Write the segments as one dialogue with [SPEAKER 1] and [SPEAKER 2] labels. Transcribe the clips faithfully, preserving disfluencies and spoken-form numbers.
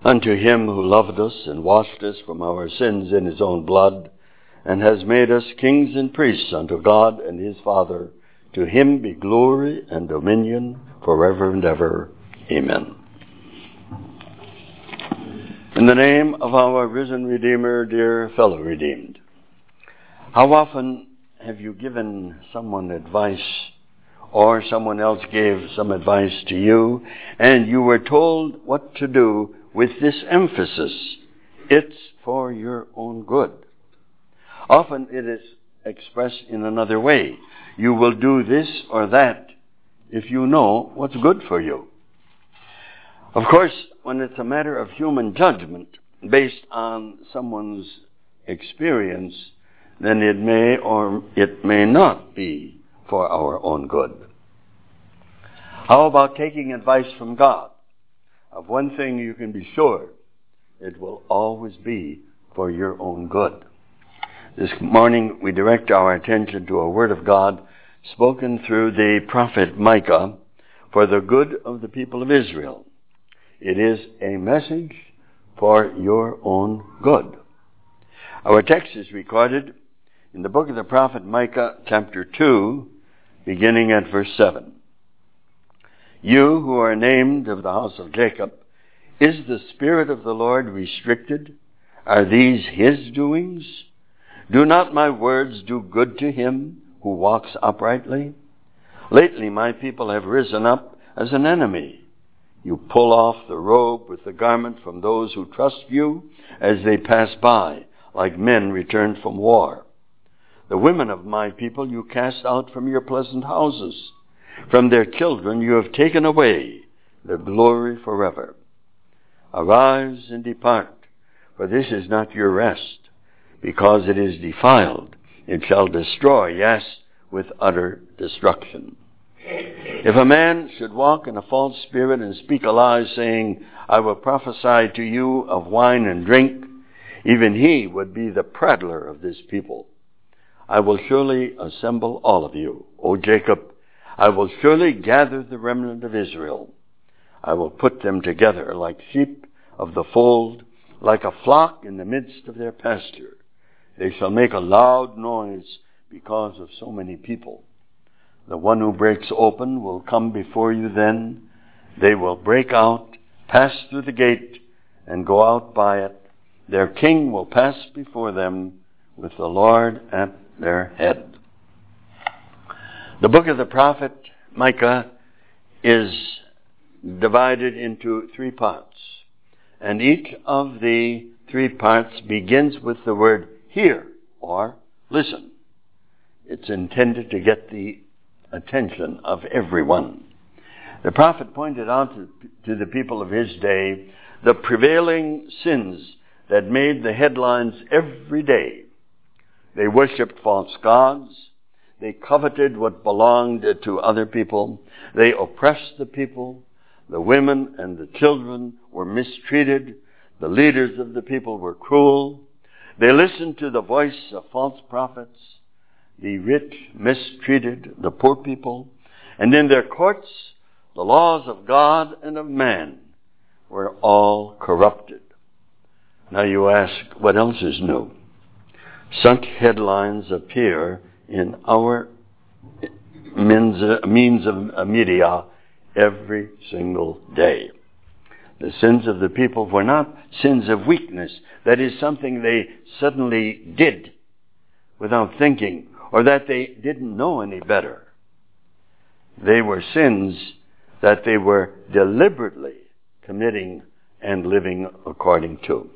[SPEAKER 1] Unto him who loved us and washed us from our sins in his own blood, and has made us kings and priests unto God and his Father, to him be glory and dominion forever and ever. Amen. In the name of our risen Redeemer, dear fellow redeemed, how often have you given someone advice, or someone else gave some advice to you, and you were told what to do with this emphasis: it's for your own good? Often it is expressed in another way: you will do this or that if you know what's good for you. Of course, when it's a matter of human judgment based on someone's experience, then it may or it may not be for our own good. How about taking advice from God? Of one thing you can be sure: it will always be for your own good. This morning we direct our attention to a word of God spoken through the prophet Micah for the good of the people of Israel. It is a message for your own good. Our text is recorded in the book of the prophet Micah, chapter two, beginning at verse seven. You who are named of the house of Jacob, is the Spirit of the Lord restricted? Are these his doings? Do not my words do good to him who walks uprightly? Lately my people have risen up as an enemy. You pull off the robe with the garment from those who trust you as they pass by, like men returned from war. The women of my people you cast out from your pleasant houses. From their children you have taken away their glory forever. Arise and depart, for this is not your rest. Because it is defiled, it shall destroy, yes, with utter destruction. If a man should walk in a false spirit and speak a lie, saying, I will prophesy to you of wine and drink, even he would be the prattler of this people. I will surely assemble all of you, O Jacob. I will surely gather the remnant of Israel. I will put them together like sheep of the fold, like a flock in the midst of their pasture. They shall make a loud noise because of so many people. The one who breaks open will come before you then. They will break out, pass through the gate, and go out by it. Their king will pass before them with the Lord at their head. The book of the prophet Micah is divided into three parts, and each of the three parts begins with the word hear or listen. It's intended to get the attention of everyone. The prophet pointed out to, to the people of his day the prevailing sins that made the headlines every day. They worshipped false gods. They coveted what belonged to other people. They oppressed the people. The women and the children were mistreated. The leaders of the people were cruel. They listened to the voice of false prophets. The rich mistreated the poor people. And in their courts, the laws of God and of man were all corrupted. Now you ask, what else is new? Such headlines appear in our means, means of media every single day. The sins of the people were not sins of weakness. That is something they suddenly did without thinking, or that they didn't know any better. They were sins that they were deliberately committing and living according to.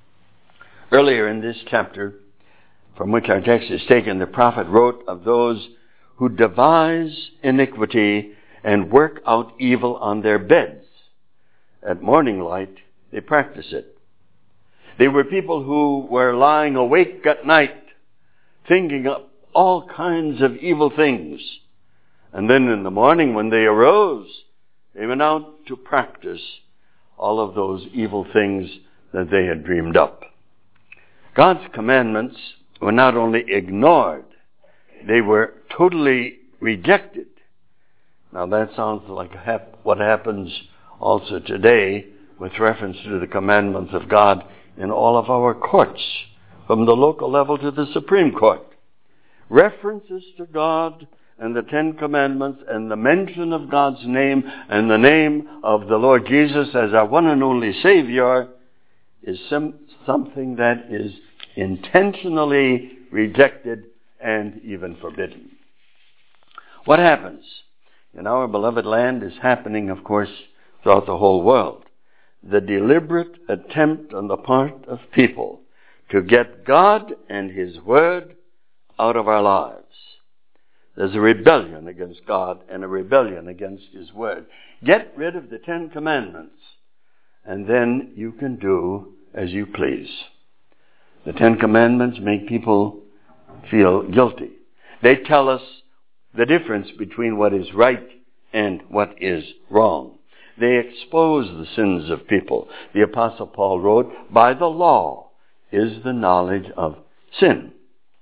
[SPEAKER 1] Earlier in this chapter, from which our text is taken, the prophet wrote of those who devise iniquity and work out evil on their beds. At morning light, they practice it. They were people who were lying awake at night, thinking of all kinds of evil things. And then in the morning when they arose, they went out to practice all of those evil things that they had dreamed up. God's commandments were not only ignored, they were totally rejected. Now that sounds like what happens also today with reference to the commandments of God in all of our courts, from the local level to the Supreme Court. References to God and the Ten Commandments and the mention of God's name and the name of the Lord Jesus as our one and only Savior is some, something that is intentionally rejected and even forbidden. What happens in our beloved land is happening, of course, throughout the whole world. The deliberate attempt on the part of people to get God and His Word out of our lives. There's a rebellion against God and a rebellion against His Word. Get rid of the Ten Commandments, and then you can do as you please. The Ten Commandments make people feel guilty. They tell us the difference between what is right and what is wrong. They expose the sins of people. The Apostle Paul wrote, by the law is the knowledge of sin.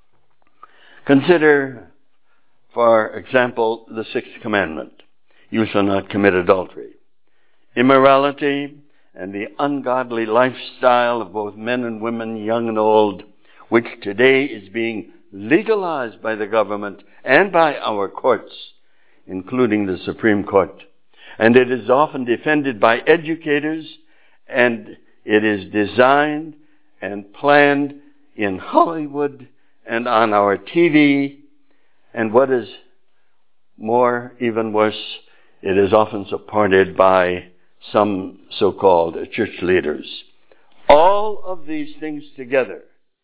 [SPEAKER 1] Consider, for example, the sixth commandment. You shall not commit adultery. Immorality and the ungodly lifestyle of both men and women, young and old, which today is being legalized by the government and by our courts, including the Supreme Court. And it is often defended by educators, and it is designed and planned in Hollywood and on our T V. And what is more, even worse, it is often supported by some so-called church leaders. All of these things together,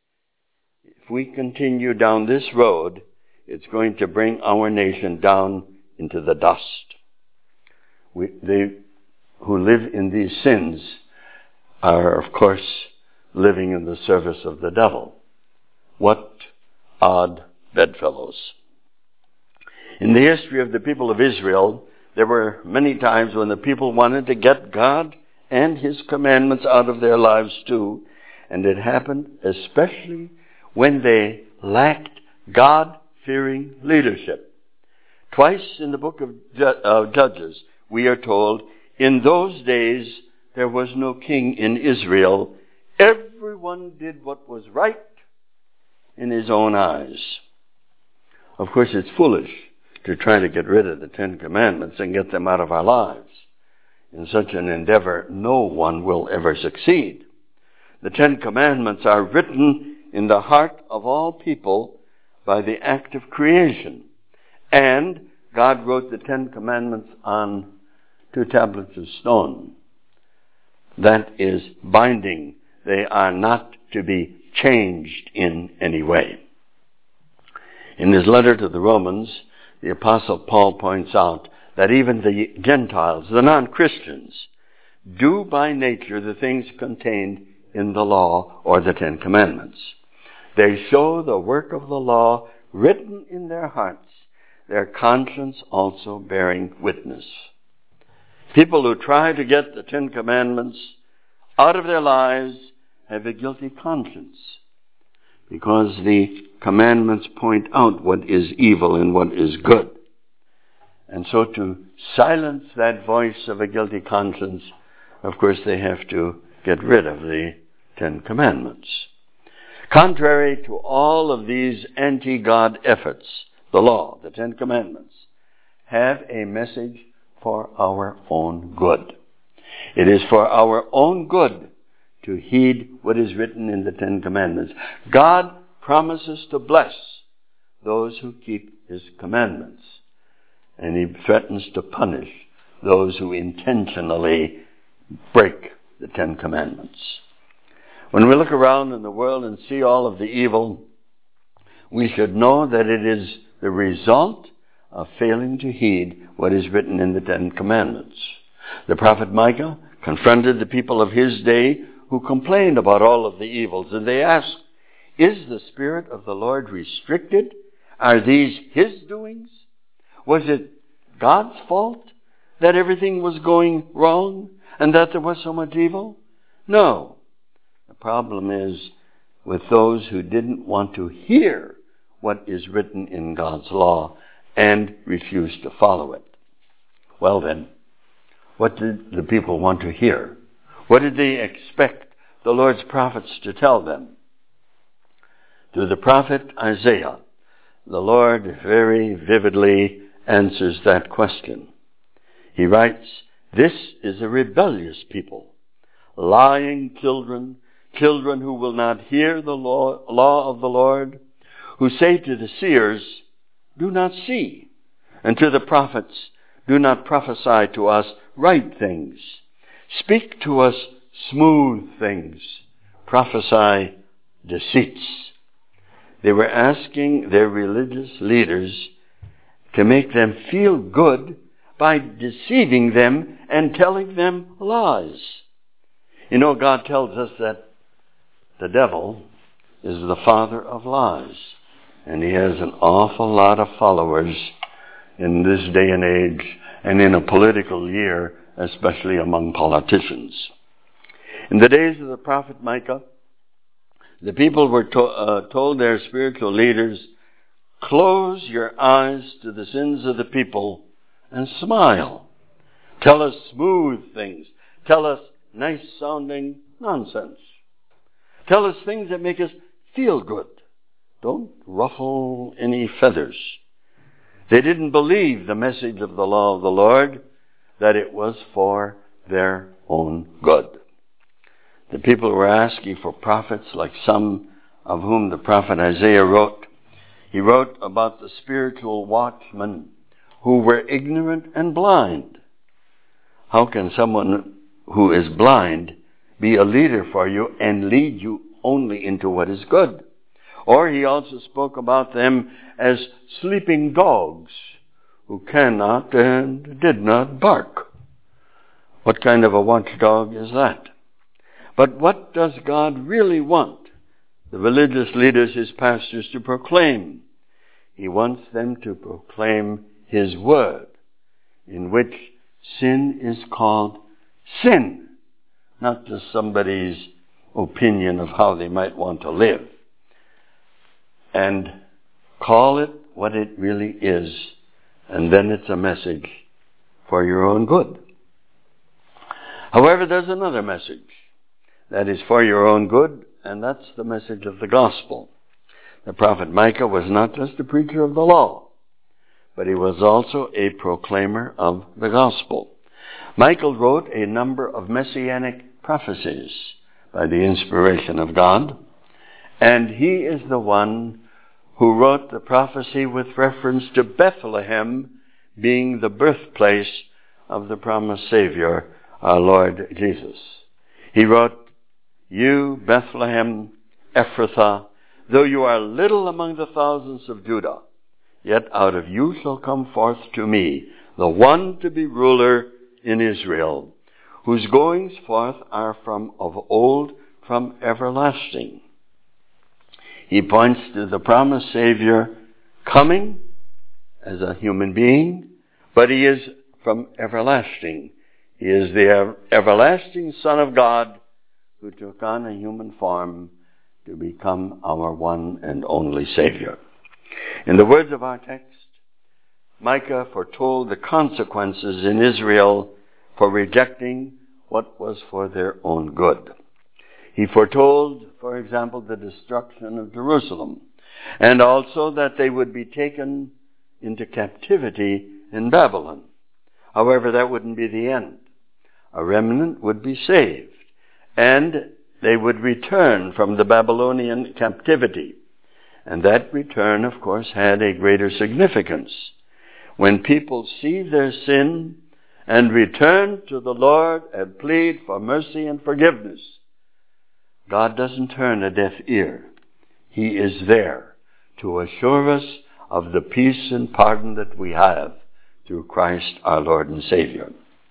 [SPEAKER 1] if we continue down this road, it's going to bring our nation down into the dust. We, they who live in these sins are, of course, living in the service of the devil. What odd bedfellows. In the history of the people of Israel, there were many times when the people wanted to get God and His commandments out of their lives too, and it happened especially when they lacked God-fearing leadership. Twice in the book of Judges, we are told, in those days there was no king in Israel. Everyone did what was right in his own eyes. Of course, it's foolish to try to get rid of the Ten Commandments and get them out of our lives. In such an endeavor, no one will ever succeed. The Ten Commandments are written in the heart of all people by the act of creation. And God wrote the Ten Commandments on two tablets of stone. That is binding. They are not to be changed in any way. In his letter to the Romans, the Apostle Paul points out that even the Gentiles, the non-Christians, do by nature the things contained in the law or the Ten Commandments. They show the work of the law written in their hearts, their conscience also bearing witness. People who try to get the Ten Commandments out of their lives have a guilty conscience, because the commandments point out what is evil and what is good. And so to silence that voice of a guilty conscience, of course they have to get rid of the Ten Commandments. Contrary to all of these anti-God efforts, the law, the Ten Commandments, have a message for our own good. It is for our own good to heed what is written in the Ten Commandments. God promises to bless those who keep His commandments, and He threatens to punish those who intentionally break the Ten Commandments. When we look around in the world and see all of the evil, we should know that it is the result of failing to heed what is written in the Ten Commandments. The prophet Micah confronted the people of his day who complained about all of the evils, and they asked, is the Spirit of the Lord restricted? Are these His doings? Was it God's fault that everything was going wrong and that there was so much evil? No. The problem is with those who didn't want to hear what is written in God's law and refused to follow it. Well then, what did the people want to hear? What did they expect the Lord's prophets to tell them? Through the prophet Isaiah, the Lord very vividly answers that question. He writes, "This is a rebellious people, lying children, children who will not hear the law, law of the Lord, who say to the seers, 'Do not see,' and to the prophets, 'Do not prophesy to us right things. Speak to us smooth things. Prophesy deceits.'" They were asking their religious leaders to make them feel good by deceiving them and telling them lies. You know, God tells us that the devil is the father of lies, and he has an awful lot of followers in this day and age, and in a political year, especially among politicians. In the days of the prophet Micah, the people were to, uh, told their spiritual leaders, "Close your eyes to the sins of the people and smile. Tell us smooth things. Tell us nice-sounding nonsense. Tell us things that make us feel good. Don't ruffle any feathers." They didn't believe the message of the law of the Lord, that it was for their own good. The people were asking for prophets, like some of whom the prophet Isaiah wrote. He wrote about the spiritual watchmen who were ignorant and blind. How can someone who is blind be a leader for you and lead you only into what is good? Or he also spoke about them as sleeping dogs who cannot and did not bark. What kind of a watchdog is that? But what does God really want the religious leaders, his pastors, to proclaim? He wants them to proclaim his word, in which sin is called sin, not just somebody's opinion of how they might want to live. And call it what it really is, and then it's a message for your own good. However, there's another message that is for your own good, and that's the message of the gospel. The prophet Micah was not just a preacher of the law, but he was also a proclaimer of the gospel. Micah wrote a number of messianic prophecies by the inspiration of God, and he is the one who wrote the prophecy with reference to Bethlehem being the birthplace of the promised Savior, our Lord Jesus. He wrote, "You, Bethlehem Ephrathah, though you are little among the thousands of Judah, yet out of you shall come forth to me the one to be ruler in Israel, whose goings forth are from of old, from everlasting." He points to the promised Savior coming as a human being, but he is from everlasting. He is the everlasting Son of God who took on a human form to become our one and only Savior. In the words of our text, Micah foretold the consequences in Israel for rejecting what was for their own good. He foretold, for example, the destruction of Jerusalem, and also that they would be taken into captivity in Babylon. However, that wouldn't be the end. A remnant would be saved, and they would return from the Babylonian captivity. And that return, of course, had a greater significance. When people see their sin and return to the Lord and plead for mercy and forgiveness, God doesn't turn a deaf ear. He is there to assure us of the peace and pardon that we have through Christ our Lord and Savior.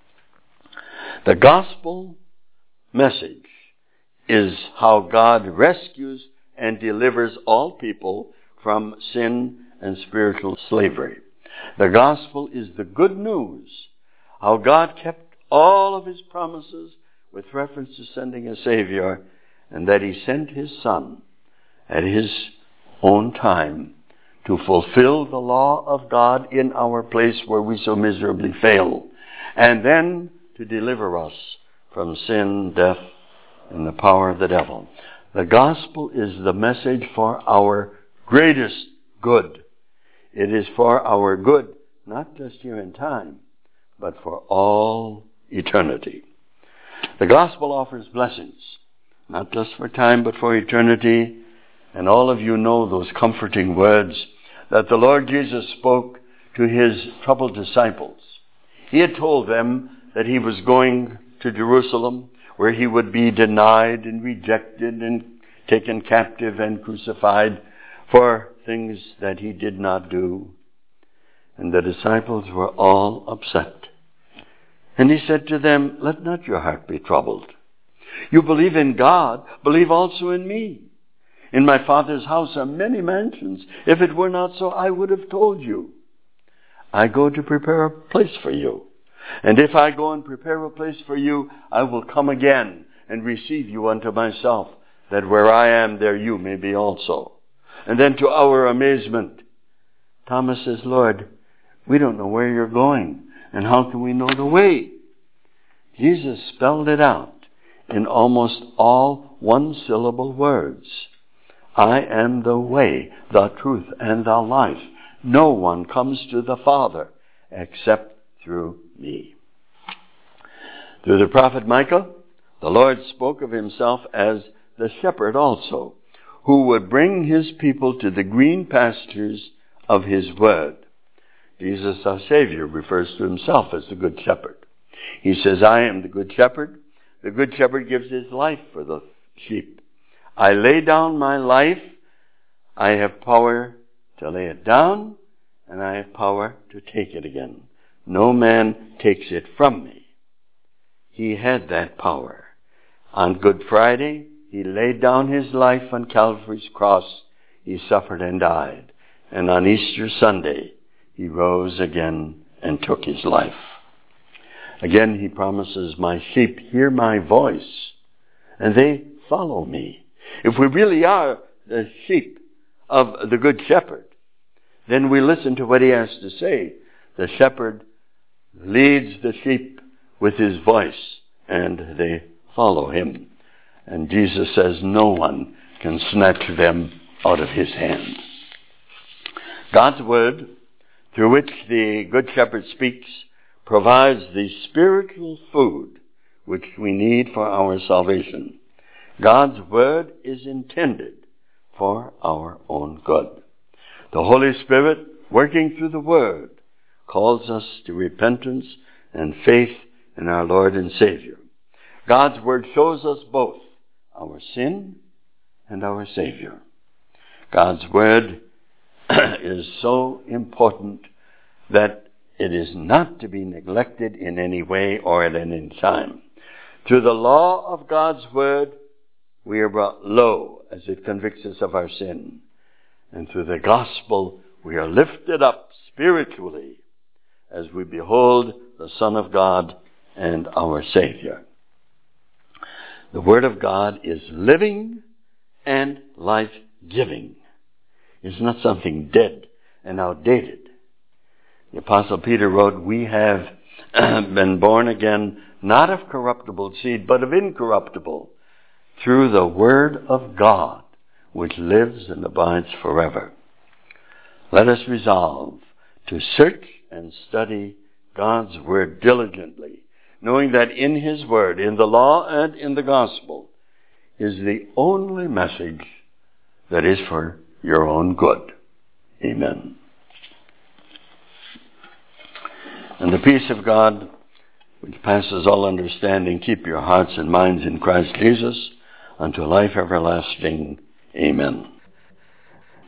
[SPEAKER 1] The gospel message is how God rescues and delivers all people from sin and spiritual slavery. The gospel is the good news, how God kept all of his promises with reference to sending a Savior, and that he sent his Son at his own time to fulfill the law of God in our place where we so miserably fail, and then to deliver us from sin, death, and the power of the devil. The gospel is the message for our greatest good. It is for our good, not just here in time, but for all eternity. The gospel offers blessings, not just for time, but for eternity. And all of you know those comforting words that the Lord Jesus spoke to his troubled disciples. He had told them that he was going to Jerusalem, where he would be denied and rejected and taken captive and crucified for things that he did not do. And the disciples were all upset. And he said to them, "Let not your heart be troubled. You believe in God, believe also in me. In my Father's house are many mansions. If it were not so, I would have told you. I go to prepare a place for you. And if I go and prepare a place for you, I will come again and receive you unto myself, that where I am, there you may be also." And then to our amazement, Thomas says, "Lord, we don't know where you're going, and how can we know the way?" Jesus spelled it out in almost all one-syllable words. "I am the way, the truth, and the life. No one comes to the Father except through me." Through the prophet Micah, the Lord spoke of himself as the shepherd also, who would bring his people to the green pastures of his word. Jesus, our Savior, refers to himself as the good shepherd. He says, "I am the good shepherd. The good shepherd gives his life for the sheep. I lay down my life. I have power to lay it down, and I have power to take it again. No man takes it from me." He had that power. On Good Friday, he laid down his life on Calvary's cross. He suffered and died. And on Easter Sunday, he rose again and took his life. Again, he promises, "My sheep hear my voice, and they follow me." If we really are the sheep of the Good Shepherd, then we listen to what he has to say. The shepherd leads the sheep with his voice, and they follow him. And Jesus says no one can snatch them out of his hand. God's word, through which the Good Shepherd speaks, provides the spiritual food which we need for our salvation. God's word is intended for our own good. The Holy Spirit, working through the word, calls us to repentance and faith in our Lord and Savior. God's word shows us both our sin and our Savior. God's word is so important that it is not to be neglected in any way or at any time. Through the law of God's word, we are brought low as it convicts us of our sin. And through the gospel, we are lifted up spiritually as we behold the Son of God and our Savior. The Word of God is living and life-giving. It's not something dead and outdated. The Apostle Peter wrote, "We have been born again, not of corruptible seed, but of incorruptible, through the Word of God, which lives and abides forever." Let us resolve to search and study God's Word diligently, knowing that in His Word, in the law and in the gospel, is the only message that is for your own good. Amen. And the peace of God, which passes all understanding, keep your hearts and minds in Christ Jesus unto life everlasting. Amen.